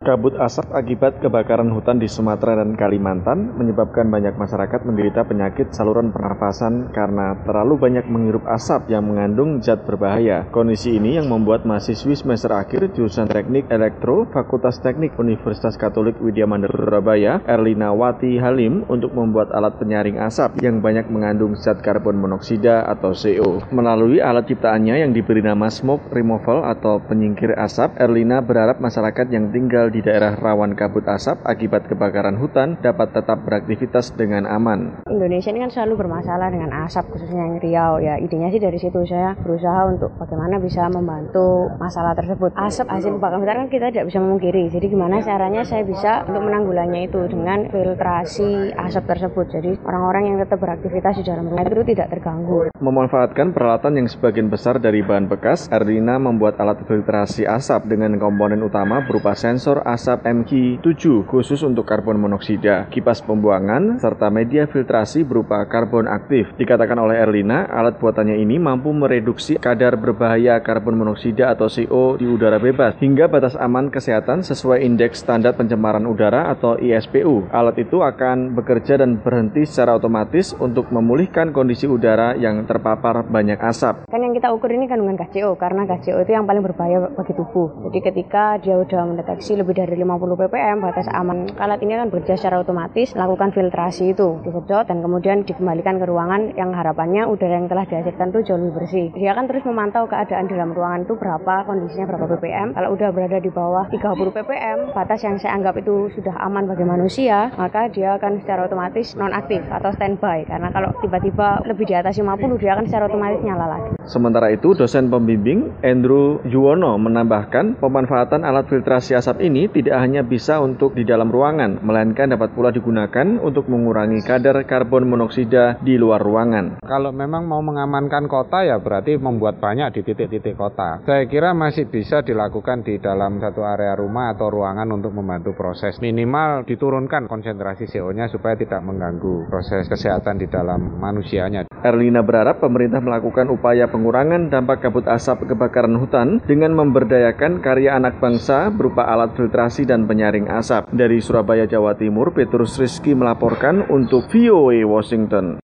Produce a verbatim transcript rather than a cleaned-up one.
Kabut asap akibat kebakaran hutan di Sumatera dan Kalimantan menyebabkan banyak masyarakat menderita penyakit saluran pernafasan karena terlalu banyak menghirup asap yang mengandung zat berbahaya. Kondisi ini yang membuat mahasiswi semester akhir jurusan Teknik Elektro Fakultas Teknik Universitas Katolik Widya Mandar Surabaya, Erlina Wati Halim, untuk membuat alat penyaring asap yang banyak mengandung zat karbon monoksida atau C O. Melalui alat ciptaannya yang diberi nama Smoke Removal atau penyingkir asap, Erlina berharap masyarakat yang tinggal di di daerah rawan kabut asap akibat kebakaran hutan dapat tetap beraktivitas dengan aman. Indonesia ini kan selalu bermasalah dengan asap, khususnya yang Riau. Ya, idenya sih dari situ saya berusaha untuk bagaimana bisa membantu masalah tersebut. Asap hasil kebakaran hutan kan kita tidak bisa memungkiri. Jadi gimana caranya saya bisa untuk menanggulannya itu dengan filtrasi asap tersebut. Jadi orang-orang yang tetap beraktivitas di dalam rumah itu tidak terganggu. Memanfaatkan peralatan yang sebagian besar dari bahan bekas, Erlina membuat alat filtrasi asap dengan komponen utama berupa sensor asap M Q tujuh khusus untuk karbon monoksida, kipas pembuangan, serta media filtrasi berupa karbon aktif. Dikatakan oleh Erlina, alat buatannya ini mampu mereduksi kadar berbahaya karbon monoksida atau C O di udara bebas hingga batas aman kesehatan sesuai indeks standar pencemaran udara atau I S P U. Alat itu akan bekerja dan berhenti secara otomatis untuk memulihkan kondisi udara yang terpapar banyak asap. Kan yang kita ukur ini kandungan gas C O, karena gas C O itu yang paling berbahaya bagi tubuh. Jadi ketika dia sudah mendeteksi lebih dari lima puluh ppm batas aman, alat ini akan bekerja secara otomatis lakukan filtrasi itu, disedot dan kemudian dikembalikan ke ruangan yang harapannya udara yang telah dihasilkan itu jauh lebih bersih. Dia akan terus memantau keadaan di dalam ruangan itu berapa, kondisinya berapa ppm. Kalau udah berada di bawah tiga puluh ppm, batas yang saya anggap itu sudah aman bagi manusia, maka dia akan secara otomatis nonaktif atau standby. Karena kalau tiba-tiba lebih di atas lima puluh, dia akan secara otomatis nyala lagi. Sementara itu, dosen pembimbing Andrew Yuwono menambahkan pemanfaatan alat filtrasi asap ini tidak hanya bisa untuk di dalam ruangan, melainkan dapat pula digunakan untuk mengurangi kadar karbon monoksida di luar ruangan. Kalau memang mau mengamankan kota ya berarti membuat banyak di titik-titik kota. Saya kira masih bisa dilakukan di dalam satu area rumah atau ruangan untuk membantu proses. Minimal diturunkan konsentrasi C O-nya supaya tidak mengganggu proses kesehatan di dalam manusianya. Erlina berharap pemerintah melakukan upaya pengurangan dampak kabut asap kebakaran hutan dengan memberdayakan karya anak bangsa berupa alat filtrasi dan penyaring asap. Dari Surabaya, Jawa Timur, Petrus Rizky melaporkan untuk V O A Washington.